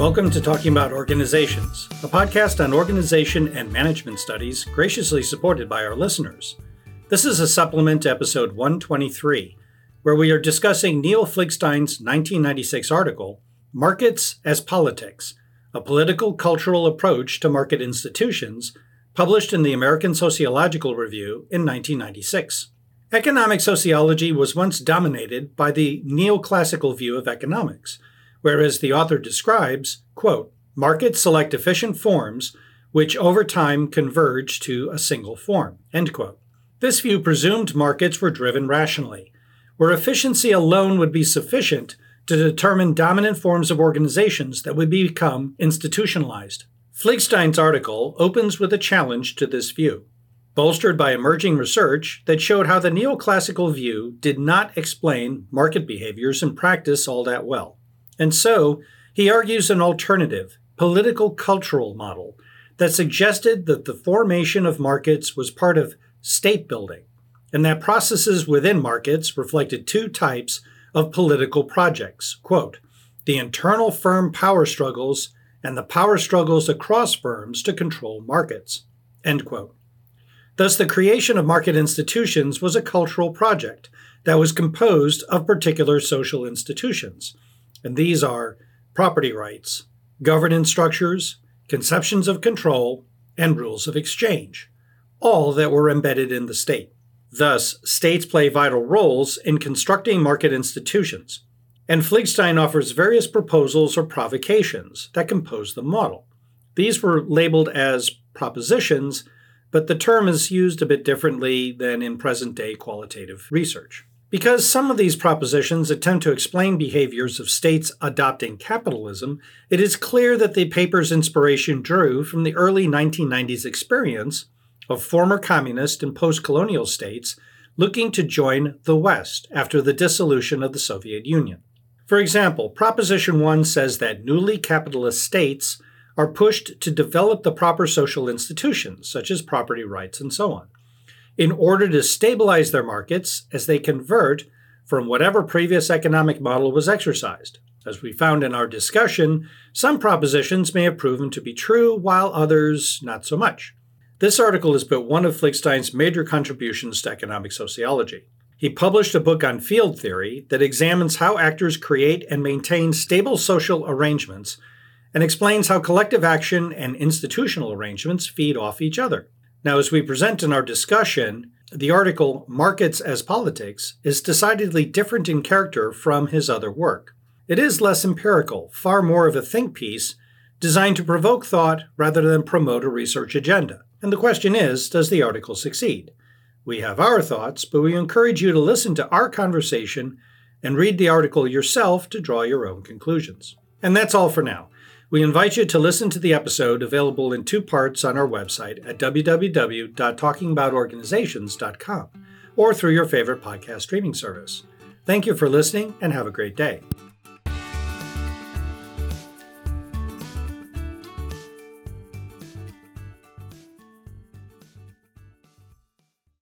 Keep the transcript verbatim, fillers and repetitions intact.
Welcome to Talking About Organizations, a podcast on organization and management studies graciously supported by our listeners. This is a supplement to episode one twenty-three, where we are discussing Neil Fligstein's nineteen ninety-six article, Markets as Politics, a Political Cultural Approach to Market Institutions, published in the American Sociological Review in nineteen ninety-six. Economic sociology was once dominated by the neoclassical view of economics, whereas the author describes, quote, markets select efficient forms which over time converge to a single form, end quote. This view presumed markets were driven rationally, where efficiency alone would be sufficient to determine dominant forms of organizations that would become institutionalized. Fligstein's article opens with a challenge to this view, bolstered by emerging research that showed how the neoclassical view did not explain market behaviors in practice all that well. And so, he argues an alternative, political cultural model that suggested that the formation of markets was part of state building, and that processes within markets reflected two types of political projects, quote, the internal firm power struggles and the power struggles across firms to control markets, end quote. Thus, the creation of market institutions was a cultural project that was composed of particular social institutions. And these are property rights, governance structures, conceptions of control, and rules of exchange, all that were embedded in the state. Thus, states play vital roles in constructing market institutions, and Fligstein offers various proposals or provocations that compose the model. These were labeled as propositions, but the term is used a bit differently than in present-day qualitative research. Because some of these propositions attempt to explain behaviors of states adopting capitalism, it is clear that the paper's inspiration drew from the early nineteen nineties experience of former communist and post-colonial states looking to join the West after the dissolution of the Soviet Union. For example, Proposition one says that newly capitalist states are pushed to develop the proper social institutions, such as property rights and so on, in order to stabilize their markets as they convert from whatever previous economic model was exercised. As we found in our discussion, some propositions may have proven to be true, while others not so much. This article is but one of Fligstein's major contributions to economic sociology. He published a book on field theory that examines how actors create and maintain stable social arrangements and explains how collective action and institutional arrangements feed off each other. Now, as we present in our discussion, the article Markets as Politics is decidedly different in character from his other work. It is less empirical, far more of a think piece designed to provoke thought rather than promote a research agenda. And the question is, does the article succeed? We have our thoughts, but we encourage you to listen to our conversation and read the article yourself to draw your own conclusions. And that's all for now. We invite you to listen to the episode available in two parts on our website at w w w dot talking about organizations dot com or through your favorite podcast streaming service. Thank you for listening and have a great day.